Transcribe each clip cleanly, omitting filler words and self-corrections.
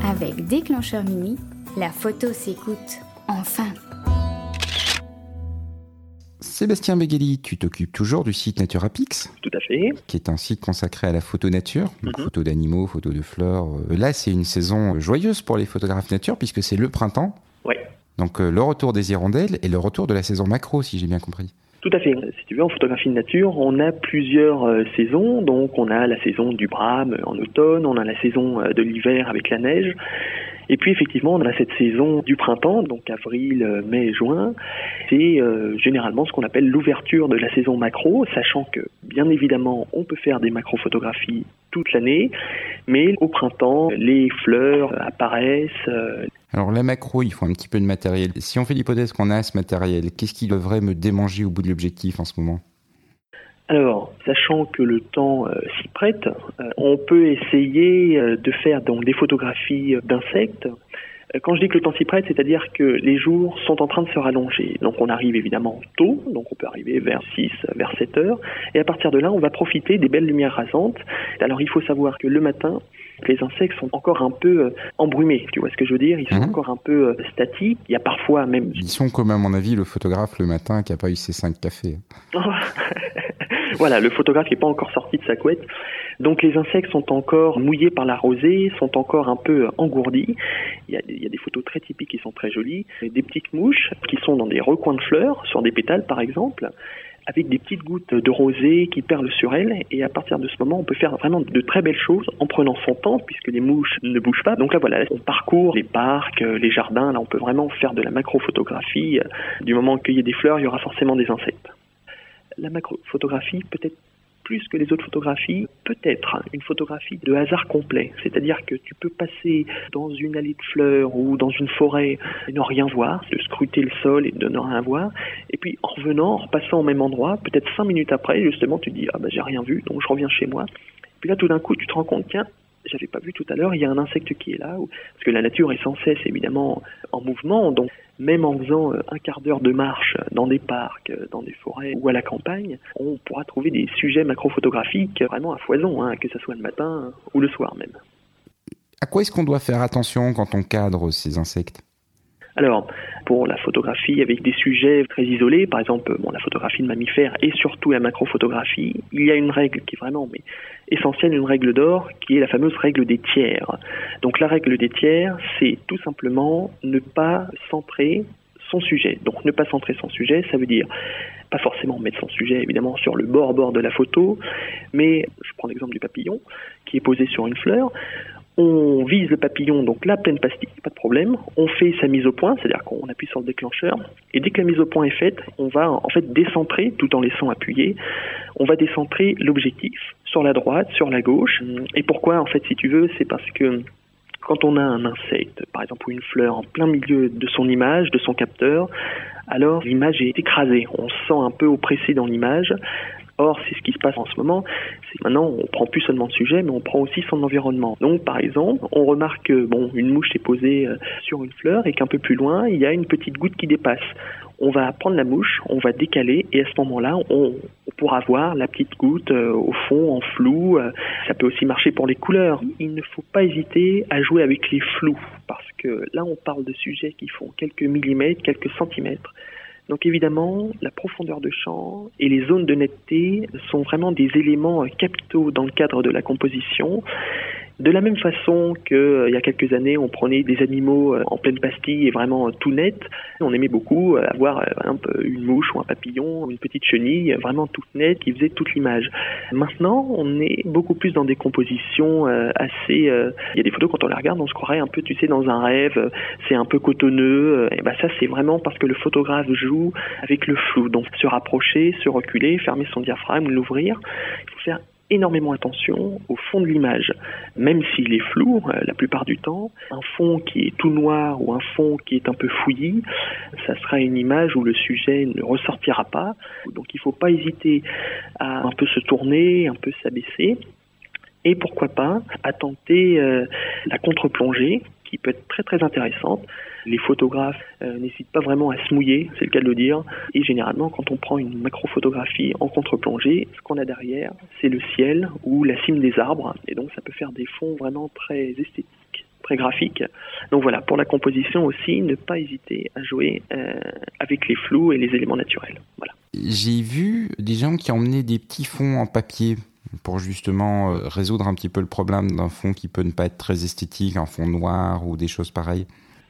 Avec Déclencheur Mini, la photo s'écoute, enfin. Sébastien Béguéli, tu t'occupes toujours du site Naturapix ? Tout à fait. Qui est un site consacré à la photo nature, donc photos d'animaux, photos de fleurs. Là, c'est une saison joyeuse pour les photographes nature puisque c'est le printemps. Oui. Donc le retour des hirondelles et le retour de la saison macro, si j'ai bien compris. Tout à fait. Si tu veux, en photographie de nature, on a plusieurs saisons. Donc, on a la saison du brame en automne, on a la saison de l'hiver avec la neige. Et puis, effectivement, on a cette saison du printemps, donc avril, mai, juin. C'est généralement ce qu'on appelle l'ouverture de la saison macro, sachant que, bien évidemment, on peut faire des macrophotographies toute l'année, mais au printemps, les fleurs apparaissent. Alors la macro, il faut un petit peu de matériel. Si on fait l'hypothèse qu'on a ce matériel, qu'est-ce qui devrait me démanger au bout de l'objectif en ce moment ? Alors, sachant que le temps s'y prête, on peut essayer de faire donc des photographies d'insectes. Quand je dis que le temps s'y prête, c'est-à-dire que les jours sont en train de se rallonger. Donc on arrive évidemment tôt, donc on peut arriver vers 6, vers 7 heures. Et à partir de là, on va profiter des belles lumières rasantes. Alors il faut savoir que le matin, les insectes sont encore un peu embrumés, tu vois ce que je veux dire ? Ils sont encore un peu statiques. Il y a parfois même... Ils sont comme à mon avis le photographe le matin qui n'a pas eu ses 5 cafés. Voilà, le photographe n'est pas encore sorti de sa couette. Donc les insectes sont encore mouillés par la rosée, sont encore un peu engourdis. Il y a des photos très typiques qui sont très jolies. Des petites mouches qui sont dans des recoins de fleurs, sur des pétales par exemple, avec des petites gouttes de rosée qui perlent sur elles. Et à partir de ce moment, on peut faire vraiment de très belles choses en prenant son temps, puisque les mouches ne bougent pas. Donc là, voilà, on parcourt les parcs, les jardins. Là, on peut vraiment faire de la macrophotographie. Du moment qu'il y a des fleurs, il y aura forcément des insectes. La macrophotographie, peut-être plus que les autres photographies, peut-être une photographie de hasard complet. C'est-à-dire que tu peux passer dans une allée de fleurs ou dans une forêt et ne rien voir, de scruter le sol et de ne rien voir. Et puis en revenant, en repassant au même endroit, peut-être 5 minutes après, justement, tu te dis « Ah ben j'ai rien vu, donc je reviens chez moi ». Puis là, tout d'un coup, tu te rends compte, tiens, j'avais pas vu tout à l'heure, il y a un insecte qui est là. Parce que la nature est sans cesse, évidemment, en mouvement. Donc, même en faisant un quart d'heure de marche dans des parcs, dans des forêts ou à la campagne, on pourra trouver des sujets macrophotographiques vraiment à foison, que ce soit le matin ou le soir même. À quoi est-ce qu'on doit faire attention quand on cadre ces insectes ? Alors, pour la photographie avec des sujets très isolés, par exemple la photographie de mammifères et surtout la macrophotographie, il y a une règle qui est vraiment essentielle, une règle d'or, qui est la fameuse règle des tiers. Donc la règle des tiers, c'est tout simplement ne pas centrer son sujet. Donc ne pas centrer son sujet, ça veut dire pas forcément mettre son sujet évidemment sur le bord de la photo, mais je prends l'exemple du papillon qui est posé sur une fleur. On vise le papillon, donc la pleine pastille, pas de problème. On fait sa mise au point, c'est-à-dire qu'on appuie sur le déclencheur. Et dès que la mise au point est faite, on va en fait décentrer, tout en laissant appuyer, on va décentrer l'objectif sur la droite, sur la gauche. Et pourquoi, en fait, si tu veux, c'est parce que quand on a un insecte, par exemple, ou une fleur en plein milieu de son image, de son capteur, alors l'image est écrasée. On se sent un peu oppressé dans l'image. Or, c'est ce qui se passe en ce moment, c'est que maintenant, on prend plus seulement le sujet, mais on prend aussi son environnement. Donc, par exemple, on remarque que une mouche est posée sur une fleur et qu'un peu plus loin, il y a une petite goutte qui dépasse. On va prendre la mouche, on va décaler et à ce moment-là, on pourra voir la petite goutte au fond, en flou. Ça peut aussi marcher pour les couleurs. Il ne faut pas hésiter à jouer avec les flous parce que là, on parle de sujets qui font quelques millimètres, quelques centimètres. Donc évidemment, la profondeur de champ et les zones de netteté sont vraiment des éléments capitaux dans le cadre de la composition. De la même façon qu'il y a quelques années, on prenait des animaux en pleine pastille et vraiment tout net. On aimait beaucoup avoir par exemple, une mouche ou un papillon, une petite chenille vraiment toute nette qui faisait toute l'image. Maintenant, on est beaucoup plus dans des compositions assez... Il y a des photos, quand on les regarde, on se croirait un peu, tu sais, dans un rêve. C'est un peu cotonneux. Et ça, c'est vraiment parce que le photographe joue avec le flou. Donc, se rapprocher, se reculer, fermer son diaphragme, l'ouvrir. Il faut faire énormément attention au fond de l'image. Même s'il est flou, la plupart du temps, un fond qui est tout noir ou un fond qui est un peu fouillis, ça sera une image où le sujet ne ressortira pas. Donc il ne faut pas hésiter à un peu se tourner, un peu s'abaisser. Et pourquoi pas à tenter la contre-plongée, qui peut être très très intéressante. Les photographes n'hésitent pas vraiment à se mouiller, c'est le cas de le dire. Et généralement, quand on prend une macrophotographie en contre-plongée, ce qu'on a derrière, c'est le ciel ou la cime des arbres. Et donc ça peut faire des fonds vraiment très esthétiques, très graphique. Donc voilà, pour la composition aussi, ne pas hésiter à jouer avec les flous et les éléments naturels. Voilà. J'ai vu des gens qui emmenaient des petits fonds en papier pour justement résoudre un petit peu le problème d'un fond qui peut ne pas être très esthétique, un fond noir ou des choses pareilles.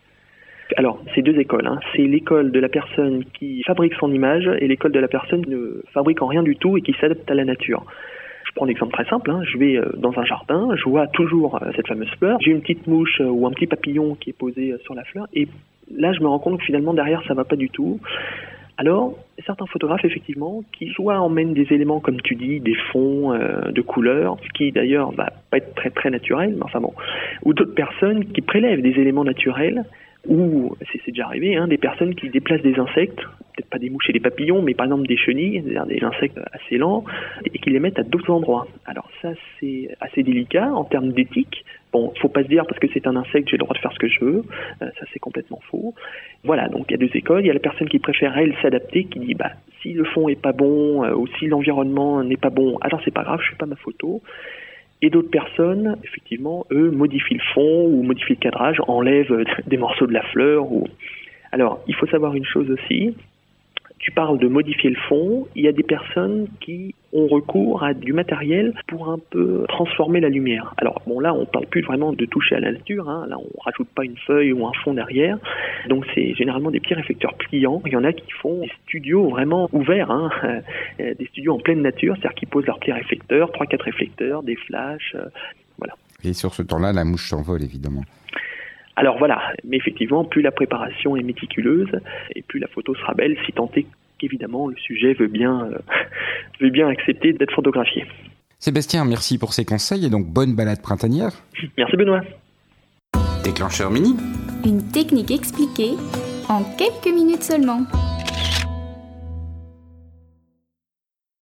Alors, c'est deux écoles. C'est l'école de la personne qui fabrique son image et l'école de la personne qui ne fabrique en rien du tout et qui s'adapte à la nature. Je prends un exemple très simple. Je vais dans un jardin, je vois toujours cette fameuse fleur. J'ai une petite mouche ou un petit papillon qui est posé sur la fleur. Et là, je me rends compte que finalement, derrière, ça ne va pas du tout. Alors, certains photographes, effectivement, qui soit emmènent des éléments, comme tu dis, des fonds de couleurs, ce qui d'ailleurs va pas être très très naturel, mais enfin bon. Ou d'autres personnes qui prélèvent des éléments naturels, ou, c'est déjà arrivé, des personnes qui déplacent des insectes, peut-être pas des mouches et des papillons, mais par exemple des chenilles, c'est-à-dire des insectes assez lents, et qui les mettent à d'autres endroits. Alors ça, c'est assez délicat en termes d'éthique. Bon, faut pas se dire parce que c'est un insecte, j'ai le droit de faire ce que je veux. Ça, c'est complètement faux. Voilà, donc il y a deux écoles. Il y a la personne qui préfère, elle, s'adapter, qui dit, si le fond est pas bon, ou si l'environnement n'est pas bon, alors c'est pas grave, je fais pas ma photo. Et d'autres personnes, effectivement, eux, modifient le fond ou modifient le cadrage, enlèvent des morceaux de la fleur. Alors, il faut savoir une chose aussi. Tu parles de modifier le fond. Il y a des personnes qui ont recours à du matériel pour un peu transformer la lumière. Alors, bon, là, on parle plus vraiment de toucher à la nature. Là, on rajoute pas une feuille ou un fond derrière. Donc, c'est généralement des petits réflecteurs pliants. Il y en a qui font des studios vraiment ouverts, des studios en pleine nature, c'est-à-dire qu'ils posent leurs petits réflecteurs, 3-4 réflecteurs, des flashs, voilà. Et sur ce temps-là, la mouche s'envole, évidemment. Alors voilà, mais effectivement, plus la préparation est méticuleuse et plus la photo sera belle, si tant est qu'évidemment le sujet veut bien accepter d'être photographié. Sébastien, merci pour ces conseils et donc bonne balade printanière. Merci Benoît. Déclencheur mini. Une technique expliquée en quelques minutes seulement.